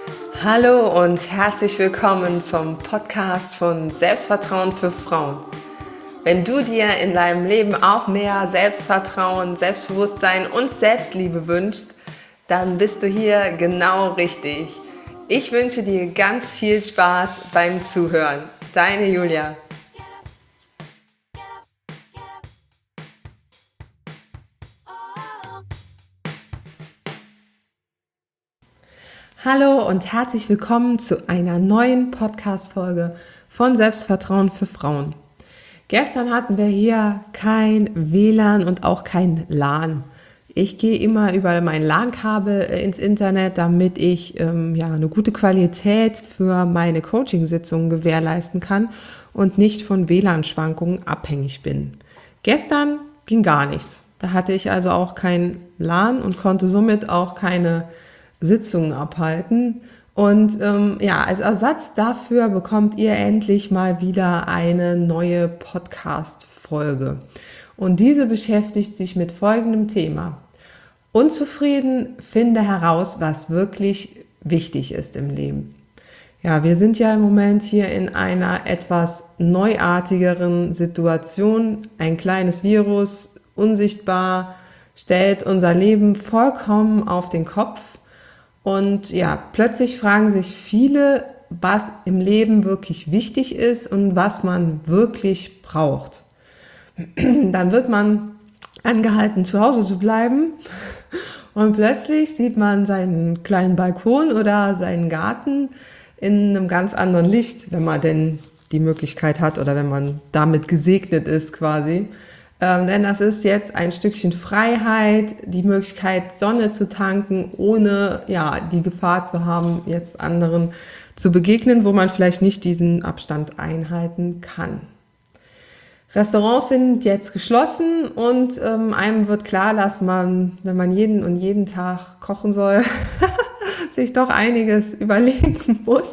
Hallo und herzlich willkommen zum Podcast von Selbstvertrauen für Frauen. Wenn du dir in deinem Leben auch mehr Selbstvertrauen, Selbstbewusstsein und Selbstliebe wünschst, dann bist du hier genau richtig. Ich wünsche dir ganz viel Spaß beim Zuhören. Deine Julia. Hallo und herzlich willkommen zu einer neuen Podcast-Folge von Selbstvertrauen für Frauen. Gestern hatten wir hier kein WLAN und auch kein LAN. Ich gehe immer über mein LAN-Kabel ins Internet, damit ich eine gute Qualität für meine Coaching-Sitzungen gewährleisten kann und nicht von WLAN-Schwankungen abhängig bin. Gestern ging gar nichts. Da hatte ich also auch kein LAN und konnte somit auch keine Sitzungen abhalten. Und als Ersatz dafür bekommt ihr endlich mal wieder eine neue Podcast-Folge. Und diese beschäftigt sich mit folgendem Thema. Unzufrieden, finde heraus, was wirklich wichtig ist im Leben. Ja, wir sind ja im Moment hier in einer etwas neuartigeren Situation. Ein kleines Virus, unsichtbar, stellt unser Leben vollkommen auf den Kopf. Und ja, plötzlich fragen sich viele, was im Leben wirklich wichtig ist und was man wirklich braucht. Dann wird man angehalten, zu Hause zu bleiben und plötzlich sieht man seinen kleinen Balkon oder seinen Garten in einem ganz anderen Licht, wenn man denn die Möglichkeit hat oder wenn man damit gesegnet ist quasi. Denn das ist jetzt ein Stückchen Freiheit, die Möglichkeit, Sonne zu tanken, ohne die Gefahr zu haben, jetzt anderen zu begegnen, wo man vielleicht nicht diesen Abstand einhalten kann. Restaurants sind jetzt geschlossen und einem wird klar, dass man, wenn man jeden Tag kochen soll, sich doch einiges überlegen muss.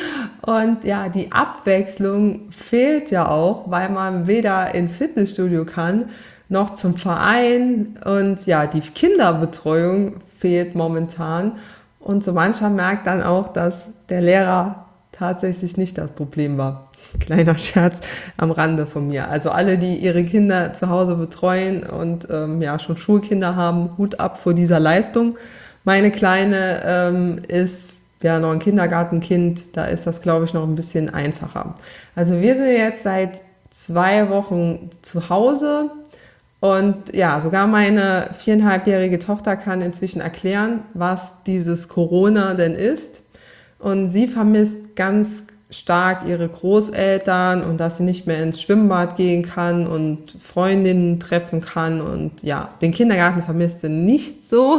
Und ja, die Abwechslung fehlt ja auch, weil man weder ins Fitnessstudio kann, noch zum Verein. Und ja, die Kinderbetreuung fehlt momentan. Und so mancher merkt dann auch, dass der Lehrer tatsächlich nicht das Problem war. Kleiner Scherz am Rande von mir. Also alle, die ihre Kinder zu Hause betreuen und schon Schulkinder haben, Hut ab vor dieser Leistung. Meine Kleine ist noch ein Kindergartenkind, da ist das, glaube ich, noch ein bisschen einfacher. Also wir sind jetzt seit 2 Wochen zu Hause und ja, sogar meine 4,5-jährige Tochter kann inzwischen erklären, was dieses Corona denn ist. Und sie vermisst ganz stark ihre Großeltern und dass sie nicht mehr ins Schwimmbad gehen kann und Freundinnen treffen kann und ja, den Kindergarten vermisst sie nicht so.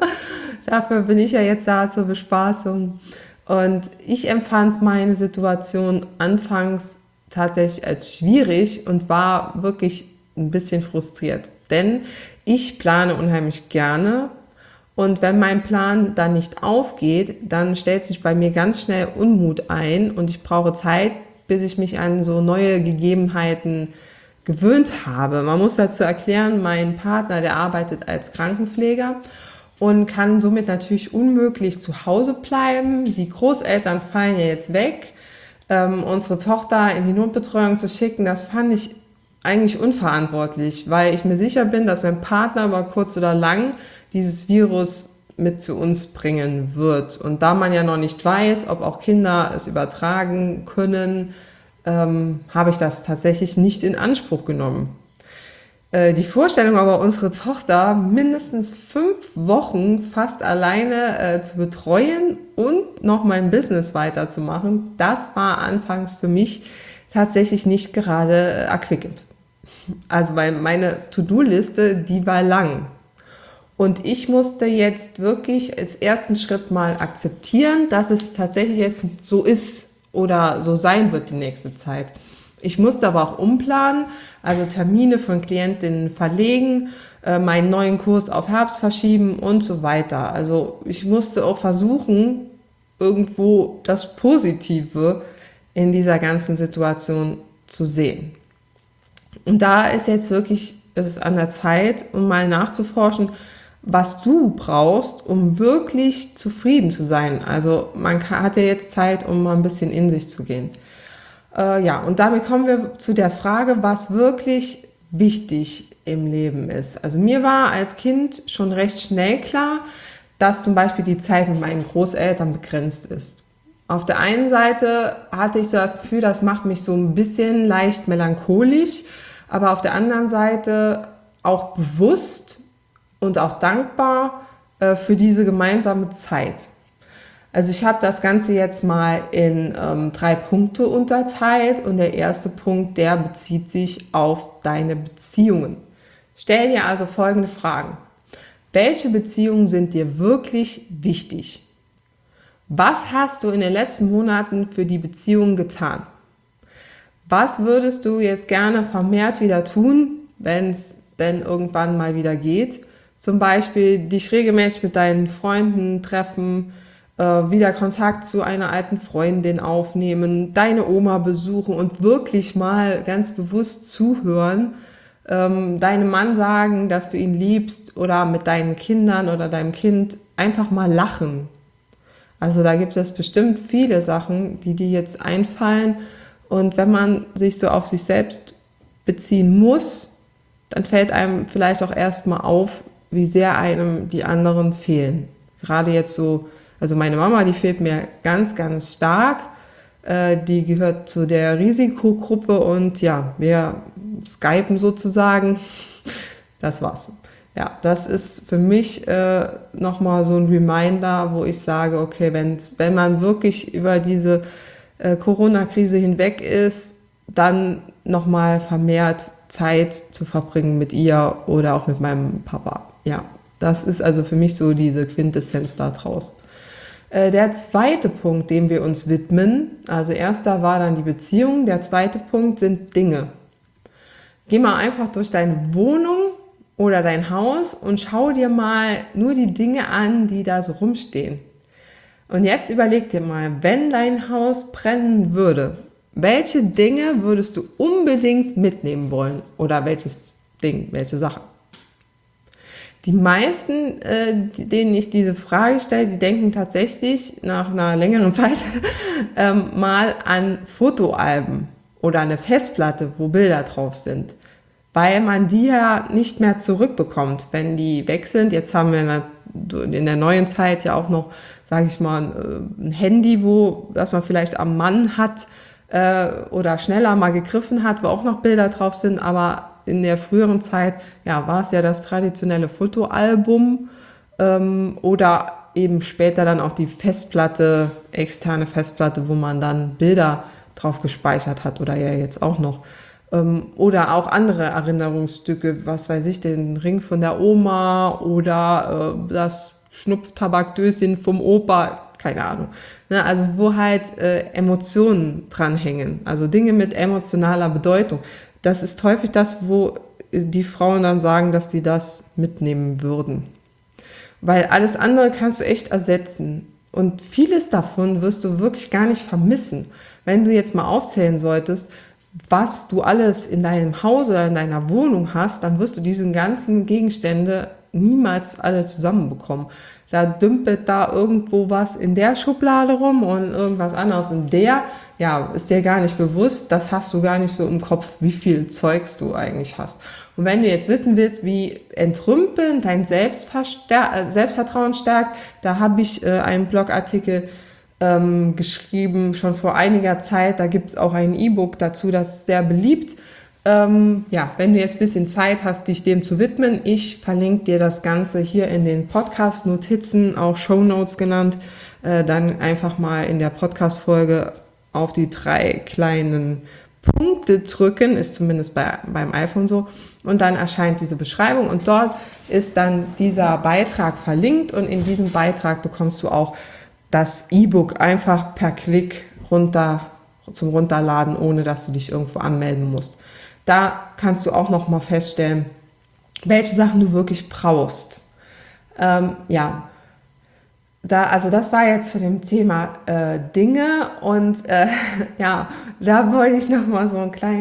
Dafür bin ich ja jetzt da zur Bespaßung. Und ich empfand meine Situation anfangs tatsächlich als schwierig und war wirklich ein bisschen frustriert. Denn ich plane unheimlich gerne. Und wenn mein Plan dann nicht aufgeht, dann stellt sich bei mir ganz schnell Unmut ein und ich brauche Zeit, bis ich mich an so neue Gegebenheiten gewöhnt habe. Man muss dazu erklären, mein Partner, der arbeitet als Krankenpfleger und kann somit natürlich unmöglich zu Hause bleiben. Die Großeltern fallen ja jetzt weg. Unsere Tochter in die Notbetreuung zu schicken, das fand ich eigentlich unverantwortlich, weil ich mir sicher bin, dass mein Partner über kurz oder lang dieses Virus mit zu uns bringen wird. Und da man ja noch nicht weiß, ob auch Kinder es übertragen können, habe ich das tatsächlich nicht in Anspruch genommen. Die Vorstellung aber, unsere Tochter mindestens 5 Wochen fast alleine zu betreuen und noch mein Business weiterzumachen, das war anfangs für mich tatsächlich nicht gerade erquickend. Also weil meine To-Do-Liste, die war lang. Und ich musste jetzt wirklich als ersten Schritt mal akzeptieren, dass es tatsächlich jetzt so ist oder so sein wird die nächste Zeit. Ich musste aber auch umplanen, also Termine von Klientinnen verlegen, meinen neuen Kurs auf Herbst verschieben und so weiter. Also ich musste auch versuchen, irgendwo das Positive in dieser ganzen Situation zu sehen. Und da ist jetzt wirklich, es ist an der Zeit, um mal nachzuforschen, was du brauchst, um wirklich zufrieden zu sein. Also hat ja jetzt Zeit, um mal ein bisschen in sich zu gehen. Und damit kommen wir zu der Frage, was wirklich wichtig im Leben ist. Also mir war als Kind schon recht schnell klar, dass zum Beispiel die Zeit mit meinen Großeltern begrenzt ist. Auf der einen Seite hatte ich so das Gefühl, das macht mich so ein bisschen leicht melancholisch, aber auf der anderen Seite auch bewusst und auch dankbar für diese gemeinsame Zeit. Also ich habe das Ganze jetzt mal in 3 Punkte unterteilt und der erste Punkt, der bezieht sich auf deine Beziehungen. Stell dir also folgende Fragen. Welche Beziehungen sind dir wirklich wichtig? Was hast du in den letzten Monaten für die Beziehungen getan? Was würdest du jetzt gerne vermehrt wieder tun, wenn es denn irgendwann mal wieder geht? Zum Beispiel dich regelmäßig mit deinen Freunden treffen, wieder Kontakt zu einer alten Freundin aufnehmen, deine Oma besuchen und wirklich mal ganz bewusst zuhören, deinem Mann sagen, dass du ihn liebst oder mit deinen Kindern oder deinem Kind einfach mal lachen. Also da gibt es bestimmt viele Sachen, die dir jetzt einfallen und wenn man sich so auf sich selbst beziehen muss, dann fällt einem vielleicht auch erstmal auf, wie sehr einem die anderen fehlen. Gerade jetzt so, also meine Mama, die fehlt mir ganz, ganz stark. Die gehört zu der Risikogruppe und ja, wir skypen sozusagen. Das war's. Ja, das ist für mich nochmal so ein Reminder, wo ich sage, okay, wenn man wirklich über diese Corona-Krise hinweg ist, dann nochmal vermehrt Zeit zu verbringen mit ihr oder auch mit meinem Papa. Ja, das ist also für mich so diese Quintessenz da draus. Der zweite Punkt, dem wir uns widmen, also erster war dann die Beziehung, der zweite Punkt sind Dinge. Geh mal einfach durch deine Wohnung oder dein Haus und schau dir mal nur die Dinge an, die da so rumstehen. Und jetzt überleg dir mal, wenn dein Haus brennen würde, welche Dinge würdest du unbedingt mitnehmen wollen? Oder welches Ding, welche Sache? Die meisten, denen ich diese Frage stelle, die denken tatsächlich nach einer längeren Zeit mal an Fotoalben oder eine Festplatte, wo Bilder drauf sind. Weil man die ja nicht mehr zurückbekommt, wenn die weg sind. Jetzt haben wir in der neuen Zeit ja auch noch, sage ich mal, ein Handy, das man vielleicht am Mann hat oder schneller mal gegriffen hat, wo auch noch Bilder drauf sind, aber in der früheren Zeit, ja, war es ja das traditionelle Fotoalbum oder eben später dann auch die Festplatte, externe Festplatte, wo man dann Bilder drauf gespeichert hat oder ja jetzt auch noch. Oder auch andere Erinnerungsstücke, was weiß ich, den Ring von der Oma oder das Schnupftabakdöschen vom Opa, keine Ahnung. Ne, also wo halt Emotionen dranhängen, also Dinge mit emotionaler Bedeutung. Das ist häufig das, wo die Frauen dann sagen, dass die das mitnehmen würden. Weil alles andere kannst du echt ersetzen. Und vieles davon wirst du wirklich gar nicht vermissen. Wenn du jetzt mal aufzählen solltest, was du alles in deinem Haus oder in deiner Wohnung hast, dann wirst du diese ganzen Gegenstände niemals alle zusammenbekommen. Da dümpelt da irgendwo was in der Schublade rum und irgendwas anderes in der. Ja, ist dir gar nicht bewusst, das hast du gar nicht so im Kopf, wie viel Zeugs du eigentlich hast. Und wenn du jetzt wissen willst, wie Entrümpeln dein Selbstvertrauen stärkt, da habe ich einen Blogartikel geschrieben, schon vor einiger Zeit. Da gibt es auch ein E-Book dazu, das ist sehr beliebt. Wenn du jetzt ein bisschen Zeit hast, dich dem zu widmen, ich verlinke dir das Ganze hier in den Podcast-Notizen, auch Shownotes genannt, dann einfach mal in der Podcast-Folge auf die 3 kleinen Punkte drücken, ist zumindest beim iPhone so, und dann erscheint diese Beschreibung und dort ist dann dieser Beitrag verlinkt und in diesem Beitrag bekommst du auch das E-Book einfach per Klick zum Runterladen, ohne dass du dich irgendwo anmelden musst. Da kannst du auch noch mal feststellen, welche Sachen du wirklich brauchst. Also das war jetzt zu dem Thema Dinge und da wollte ich noch mal so eine kleine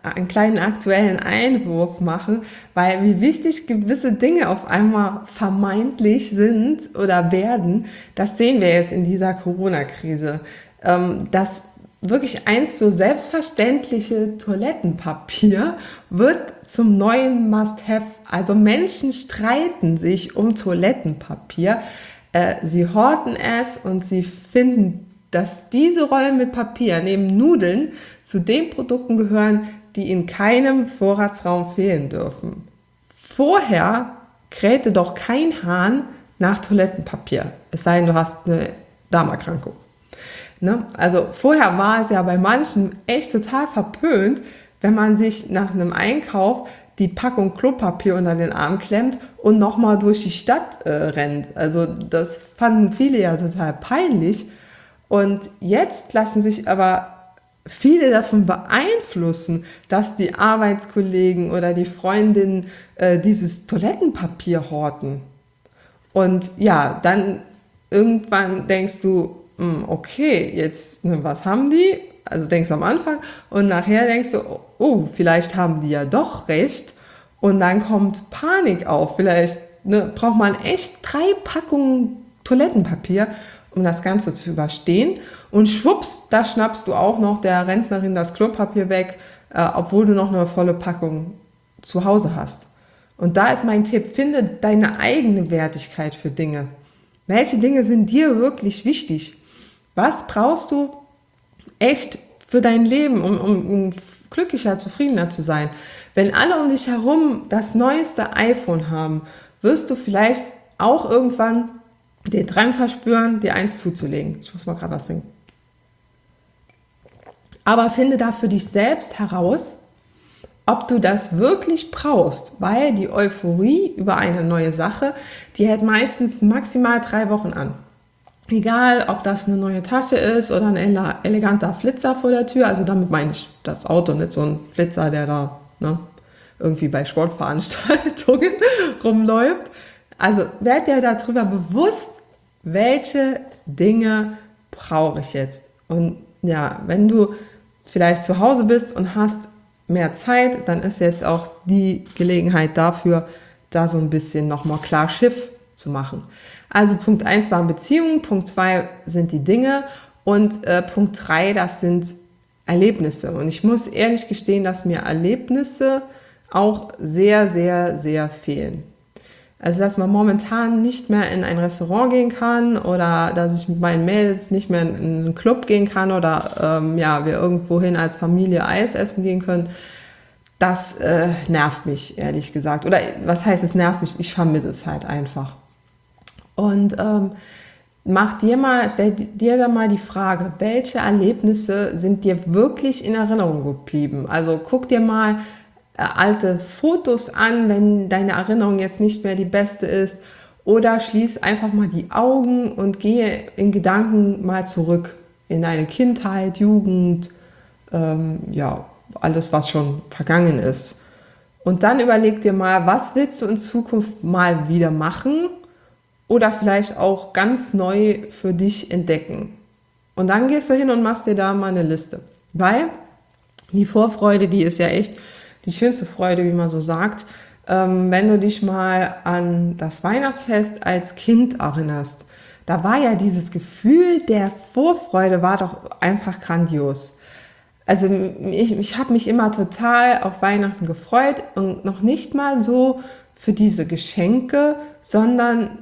einen kleinen aktuellen Einwurf machen, weil wie wichtig gewisse Dinge auf einmal vermeintlich sind oder werden, das sehen wir jetzt in dieser Corona-Krise. Dass wirklich einst so selbstverständliche Toilettenpapier wird zum neuen Must-Have. Also Menschen streiten sich um Toilettenpapier. Sie horten es und sie finden, dass diese Rollen mit Papier neben Nudeln zu den Produkten gehören, die in keinem Vorratsraum fehlen dürfen. Vorher krähte doch kein Hahn nach Toilettenpapier, es sei denn, du hast eine Darmerkrankung. Ne? Also vorher war es ja bei manchen echt total verpönt, wenn man sich nach einem Einkauf die Packung Klopapier unter den Arm klemmt und nochmal durch die Stadt rennt. Also das fanden viele ja total peinlich. Und jetzt lassen sich aber viele davon beeinflussen, dass die Arbeitskollegen oder die Freundinnen dieses Toilettenpapier horten. Und ja, dann irgendwann denkst du, okay, jetzt, was haben die? Also denkst du am Anfang und nachher denkst du, oh, vielleicht haben die ja doch recht. Und dann kommt Panik auf. Vielleicht braucht man echt 3 Packungen Toilettenpapier, um das Ganze zu überstehen. Und schwupps, da schnappst du auch noch der Rentnerin das Klopapier weg, obwohl du noch eine volle Packung zu Hause hast. Und da ist mein Tipp, finde deine eigene Wertigkeit für Dinge. Welche Dinge sind dir wirklich wichtig? Was brauchst du echt für dein Leben, um glücklicher, zufriedener zu sein? Wenn alle um dich herum das neueste iPhone haben, wirst du vielleicht auch irgendwann den Drang verspüren, dir eins zuzulegen. Ich muss mal gerade was trinken. Aber finde da für dich selbst heraus, ob du das wirklich brauchst, weil die Euphorie über eine neue Sache, die hält meistens maximal 3 Wochen an. Egal, ob das eine neue Tasche ist oder ein eleganter Flitzer vor der Tür, also damit meine ich das Auto, nicht so ein Flitzer, der da irgendwie bei Sportveranstaltungen rumläuft. Also werd dir darüber bewusst, welche Dinge brauche ich jetzt. Und ja, wenn du vielleicht zu Hause bist und hast mehr Zeit, dann ist jetzt auch die Gelegenheit dafür, da so ein bisschen nochmal klar Schiff zu machen. Also Punkt 1 waren Beziehungen, Punkt 2 sind die Dinge und Punkt 3, das sind Erlebnisse. Und ich muss ehrlich gestehen, dass mir Erlebnisse auch sehr, sehr, sehr fehlen. Also dass man momentan nicht mehr in ein Restaurant gehen kann oder dass ich mit meinen Mädels nicht mehr in einen Club gehen kann oder wir irgendwo hin als Familie Eis essen gehen können, das nervt mich, ehrlich gesagt. Oder was heißt, es nervt mich? Ich vermisse es halt einfach. Und stell dir da mal die Frage, welche Erlebnisse sind dir wirklich in Erinnerung geblieben? Also guck dir mal alte Fotos an, wenn deine Erinnerung jetzt nicht mehr die beste ist, oder schließ einfach mal die Augen und gehe in Gedanken mal zurück in deine Kindheit, Jugend, alles, was schon vergangen ist. Und dann überleg dir mal, was willst du in Zukunft mal wieder machen oder vielleicht auch ganz neu für dich entdecken. Und dann gehst du hin und machst dir da mal eine Liste. Weil die Vorfreude, die ist ja echt die schönste Freude, wie man so sagt, wenn du dich mal an das Weihnachtsfest als Kind erinnerst. Da war ja dieses Gefühl der Vorfreude war doch einfach grandios. Also ich habe mich immer total auf Weihnachten gefreut und noch nicht mal so für diese Geschenke, sondern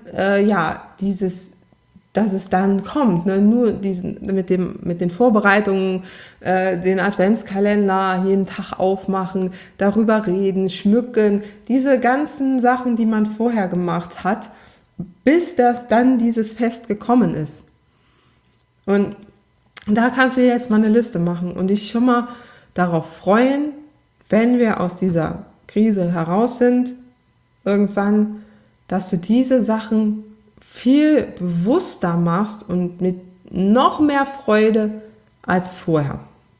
dass es dann kommt, nur mit den Vorbereitungen, den Adventskalender jeden Tag aufmachen, darüber reden, schmücken, diese ganzen Sachen, die man vorher gemacht hat, bis dann dieses Fest gekommen ist. Und da kannst du jetzt mal eine Liste machen und dich schon mal darauf freuen, wenn wir aus dieser Krise heraus sind, irgendwann, dass du diese Sachen viel bewusster machst und mit noch mehr Freude als vorher.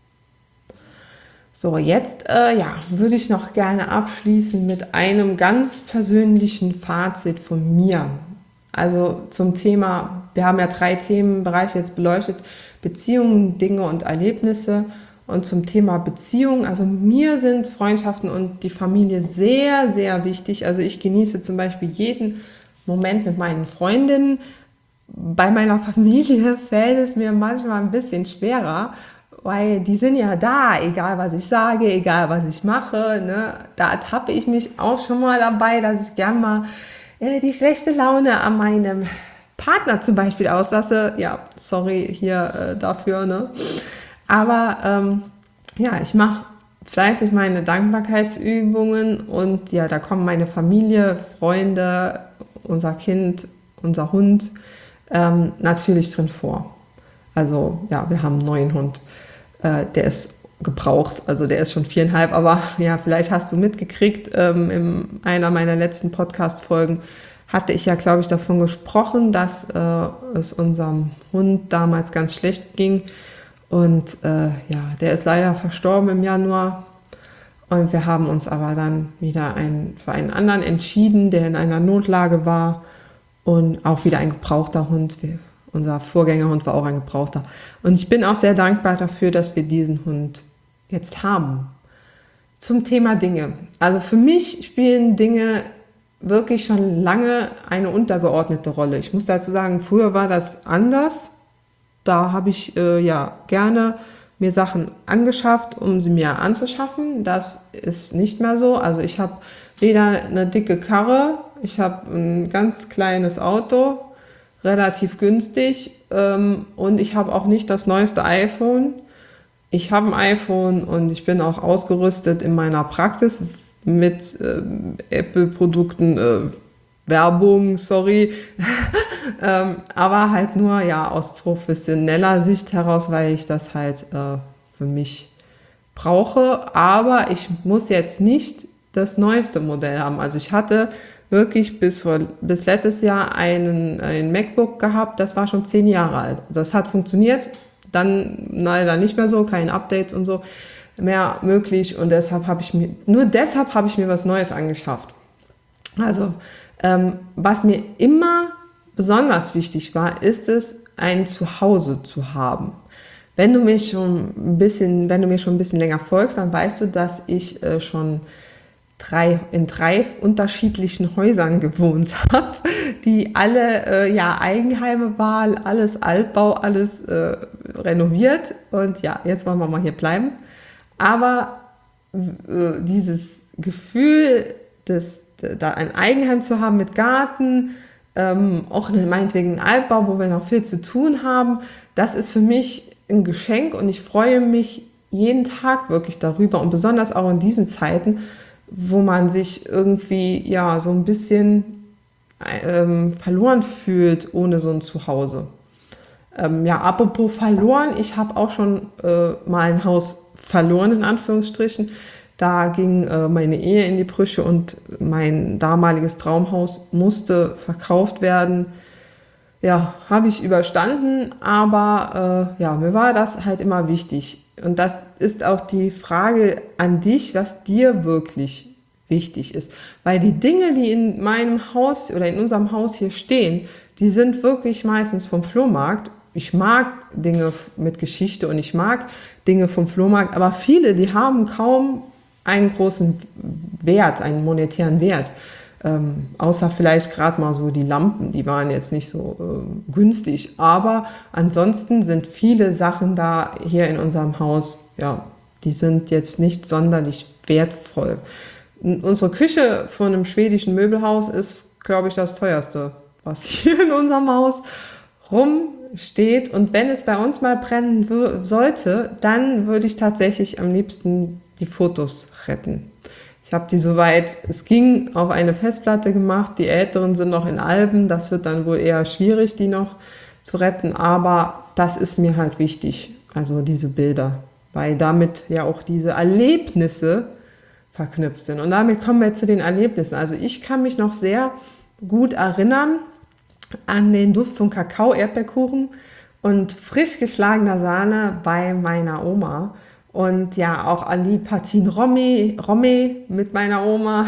So, jetzt würde ich noch gerne abschließen mit einem ganz persönlichen Fazit von mir. Also zum Thema, wir haben ja 3 Themenbereiche jetzt beleuchtet, Beziehungen, Dinge und Erlebnisse. Und zum Thema Beziehung, also mir sind Freundschaften und die Familie sehr, sehr wichtig. Also ich genieße zum Beispiel jeden Moment mit meinen Freundinnen. Bei meiner Familie fällt es mir manchmal ein bisschen schwerer, weil die sind ja da, egal was ich sage, egal was ich mache. Ne? Da ertappe ich mich auch schon mal dabei, dass ich gern mal die schlechte Laune an meinem Partner zum Beispiel auslasse. Ja, sorry hier dafür. Ne? Aber ja, ich mache fleißig meine Dankbarkeitsübungen und ja, da kommen meine Familie, Freunde, unser Kind, unser Hund natürlich drin vor. Also ja, wir haben einen neuen Hund, der ist gebraucht, also der ist schon 4,5, aber ja, vielleicht hast du mitgekriegt, in einer meiner letzten Podcast-Folgen hatte ich ja, glaube ich, davon gesprochen, dass es unserem Hund damals ganz schlecht ging. Und ja, der ist leider verstorben im Januar. Und wir haben uns aber dann wieder für einen anderen entschieden, der in einer Notlage war. Und auch wieder ein gebrauchter Hund. Unser Vorgängerhund war auch ein gebrauchter. Und ich bin auch sehr dankbar dafür, dass wir diesen Hund jetzt haben. Zum Thema Dinge. Also für mich spielen Dinge wirklich schon lange eine untergeordnete Rolle. Ich muss dazu sagen, früher war das anders. Da habe ich ja gerne mir Sachen angeschafft, um sie mir anzuschaffen. Das ist nicht mehr so. Also ich habe weder eine dicke Karre, ich habe ein ganz kleines Auto, relativ günstig, und ich habe auch nicht das neueste iPhone. Ich habe ein iPhone und ich bin auch ausgerüstet in meiner Praxis mit Apple-Produkten, Werbung, sorry, aber halt nur ja aus professioneller Sicht heraus, weil ich das halt für mich brauche. Aber ich muss jetzt nicht das neueste Modell haben. Also ich hatte wirklich bis letztes Jahr ein MacBook gehabt, das war schon 10 Jahre alt. Das hat funktioniert, dann leider nicht mehr so, keine Updates und so mehr möglich. Und deshalb habe ich mir was Neues angeschafft. Also was mir immer besonders wichtig war, ist es, ein Zuhause zu haben. Wenn du mir schon ein bisschen länger folgst, dann weißt du, dass ich schon in 3 unterschiedlichen Häusern gewohnt habe, die alle ja Eigenheime waren, alles Altbau, alles renoviert. Und ja, jetzt wollen wir mal hier bleiben. Aber dieses Gefühl, da ein Eigenheim zu haben mit Garten, auch meinetwegen ein Altbau, wo wir noch viel zu tun haben, das ist für mich ein Geschenk und ich freue mich jeden Tag wirklich darüber und besonders auch in diesen Zeiten, wo man sich irgendwie ja so ein bisschen verloren fühlt ohne so ein Zuhause. Ja, apropos verloren, ich habe auch schon mal ein Haus verloren, in Anführungsstrichen. Da ging meine Ehe in die Brüche und mein damaliges Traumhaus musste verkauft werden. Ja, habe ich überstanden, aber ja, mir war das halt immer wichtig. Und das ist auch die Frage an dich, was dir wirklich wichtig ist. Weil die Dinge, die in meinem Haus oder in unserem Haus hier stehen, die sind wirklich meistens vom Flohmarkt. Ich mag Dinge mit Geschichte und ich mag Dinge vom Flohmarkt, aber viele, die haben kaum einen großen Wert, einen monetären Wert. Außer vielleicht gerade mal so die Lampen, die waren jetzt nicht so günstig. Aber ansonsten sind viele Sachen da hier in unserem Haus, ja, die sind jetzt nicht sonderlich wertvoll. Unsere Küche von einem schwedischen Möbelhaus ist, glaube ich, das teuerste, was hier in unserem Haus rumsteht. Und wenn es bei uns mal brennen sollte, dann würde ich tatsächlich am liebsten die Fotos retten. Ich habe die soweit es ging auf eine Festplatte gemacht. Die älteren sind noch in Alben. Das wird dann wohl eher schwierig, die noch zu retten. Aber das ist mir halt wichtig, also diese Bilder, weil damit ja auch diese Erlebnisse verknüpft sind. Und damit kommen wir zu den Erlebnissen. Also ich kann mich noch sehr gut erinnern an den Duft von Kakao, Erdbeerkuchen und frisch geschlagener Sahne bei meiner Oma. Und ja, auch an die Partien Romme mit meiner Oma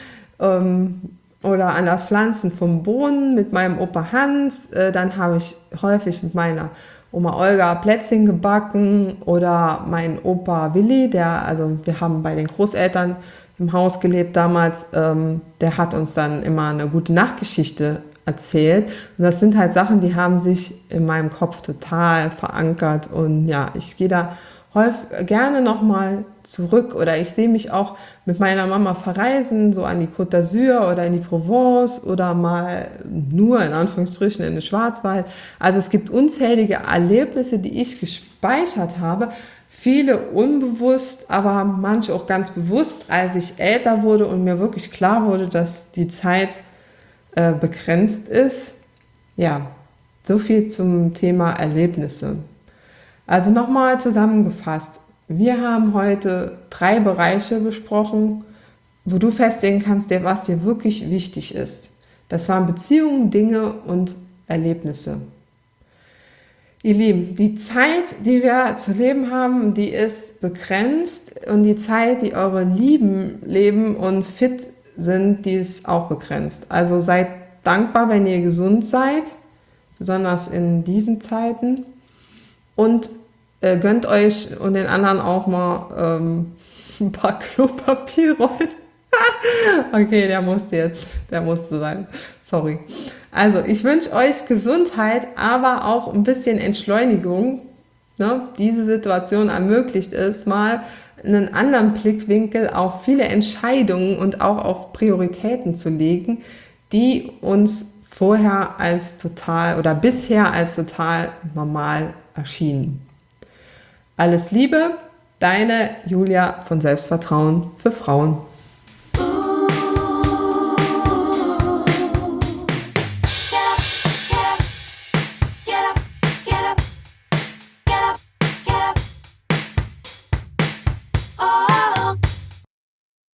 oder an das Pflanzen vom Boden mit meinem Opa Hans. Dann habe ich häufig mit meiner Oma Olga Plätzchen gebacken oder mein Opa Willi, wir haben bei den Großeltern im Haus gelebt damals, der hat uns dann immer eine gute Nachtgeschichte erzählt. Und das sind halt Sachen, die haben sich in meinem Kopf total verankert. Und ja, ich gehe da gerne nochmal zurück oder ich sehe mich auch mit meiner Mama verreisen, so an die Côte d'Azur oder in die Provence oder mal nur in Anführungsstrichen in den Schwarzwald. Also es gibt unzählige Erlebnisse, die ich gespeichert habe, viele unbewusst, aber manche auch ganz bewusst, als ich älter wurde und mir wirklich klar wurde, dass die Zeit begrenzt ist. Ja, so viel zum Thema Erlebnisse. Also nochmal zusammengefasst, wir haben heute 3 Bereiche besprochen, wo du festlegen kannst, was dir wirklich wichtig ist. Das waren Beziehungen, Dinge und Erlebnisse. Ihr Lieben, die Zeit, die wir zu leben haben, die ist begrenzt und die Zeit, die eure Lieben leben und fit sind, die ist auch begrenzt. Also seid dankbar, wenn ihr gesund seid, besonders in diesen Zeiten. Und gönnt euch und den anderen auch mal ein paar Klopapierrollen. Okay, der musste sein. Sorry. Also, ich wünsche euch Gesundheit, aber auch ein bisschen Entschleunigung. Ne? Diese Situation ermöglicht es, mal einen anderen Blickwinkel auf viele Entscheidungen und auch auf Prioritäten zu legen, die uns bisher als total normal erschienen. Alles Liebe, deine Julia von Selbstvertrauen für Frauen.